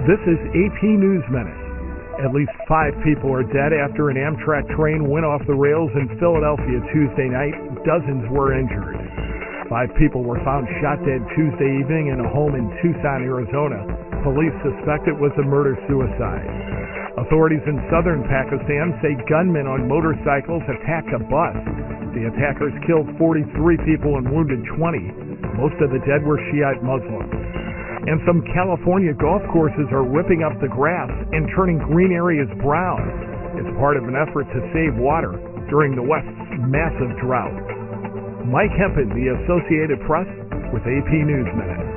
This is AP News Minute. At least 5 people are dead after an Amtrak train went off the rails in Philadelphia Tuesday night. Dozens were injured. 5 people were found shot dead Tuesday evening in a home in Tucson, Arizona. Police suspect it was a murder-suicide. Authorities in southern Pakistan say gunmen on motorcycles attacked a bus. The attackers killed 43 people and wounded 20. Most of the dead were Shiite Muslims. And some California golf courses are ripping up the grass and turning green areas brown. It's part of an effort to save water during the West's massive drought. Mike Hempen, the Associated Press, with AP News Minute.